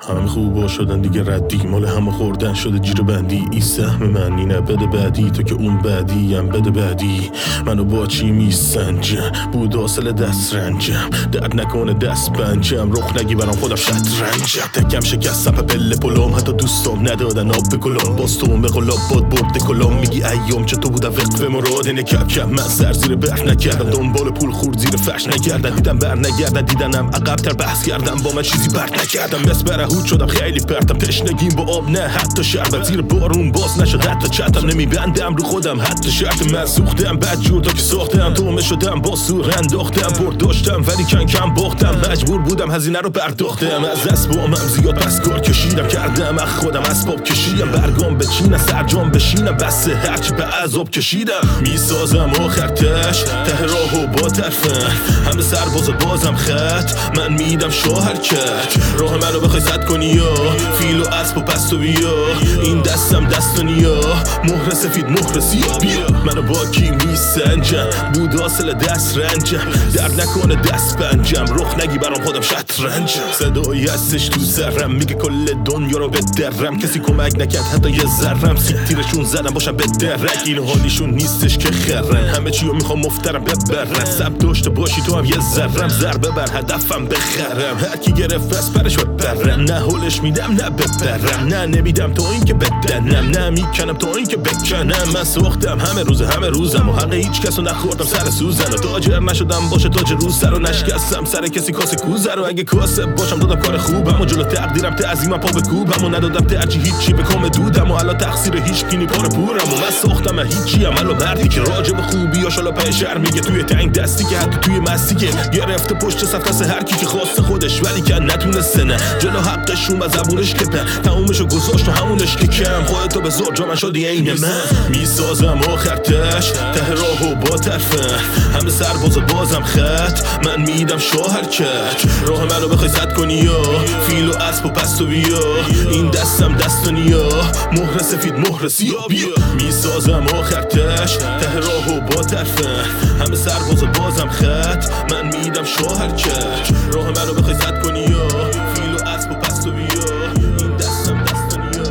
همه خوبا شدن دیگه ردی، مال همه خوردن شده جیر بندی. این سهم من اینه، بده بعدی، تو که اون بعدی هم بده بعدی. منو با چی میسنجم، بود حاصل دست رنجم، درد نکنه دست پنجم، رخ نگی برام خودم شطرنجم. تکم شکستم پله پلم، حتی دوستام ندادن آب بکلم، باز تو به قلاب باد برده کلام. میگی ایام چطور بودم وقت مراد اینه کم من سر زیر برف نکردم، دنبال پول خورد زیر فرش نگردن، دیدم بر نگردن، دیدنم عقب‌تر بحث کردم، با من چیزی برد نکردم، بس برهود شدم خیلی پرتم، تشنگیم با آب نه حتی شربت، زیر بارون باز نشد حتی چتم، نمیبندم رو خودم حتی شرط، من سوختم بد جور تا که ساختم، تومه شدم با سور انداختم، برد داشتم ولی کم باختم، مجبور بودم هزینه رو پرداختم، از اسبامم زیاد پس کار کشیدم، کردم اخ خودم اسباب کشیدم، برگام بچینم سرجام بشینم، بس هرچی به عذاب کشیدم، میسازم آخرتش ته راهو با طرفم، همه سرباز بازم خط، من میدم شوهرکت، راه منو بخوای زد کنی یا فیل و اسب و پست و بیا، این دستم دستانیا، مهر سفید مهر سیاه بیا، منو با کی میسنجم، بود حاصل دست رنجم، درد نکنه دست پنجم، رخ نگی برام خودم شطرنجم، صدایی هستش تو سرم میگه کل دنیا رو بدرم، کسی کمک نکرد حتی یه ذرم، تیرشون زدم باشم به درک، این حالیشون نیستش که خرن، همه چیو میخوام مفترم ببرن، سب داشته باشی تو هم یه ذرم، ضربه بر هدفم بخرم، هر کی گرفت از پرش ببرم، نه هولش میدم نه ببرم، نه نمیدم تا این که بدنم، نه میکنم تا این که بکنم، من ساختم همه روزم و حق هیچ کسو نخوردم سر سوزن، و تاجر نشدم باشه تاج روز سر و نشکستم سر کسی کاسه کوزه رو، اگه کاسه باشم دادم کار خوبم و جلو تقدیرم تعظیمم پا بکوبم و ندادم ترجیح هیچی به کام دودم و الان تقصیر هیچ کی نی پر پورم و من ساختم هیچی عملو مردی که راجع به خوبی یا شالا پشر میگه، توی تنگ دستی که حتی توی مستی که گرفته پشت صف هر کی که خواسته خودش ولی که نتونسته، نه جلو حقشون و زبونش کپه تمومشو گذاشت و همونش که کم، خودتو به زور جا من شدی عین من، میسازم آخرتش ته راهو با طرفم، همه سرباز بازم خط، من میدم شوهرکت، راه منو بخوای زد کنی یا فیل و اسب و پست و بیا، این دستم دستانیا، مهر سفید مهر سیاه بیا، میسازم آخرتش ته راهو با طرفم، همه سرباز بازم خط، من میدم شوهرکت، راه منو بخوای زد کنی یا فیل و اسب و پست و بیا، این دستم دستانیا.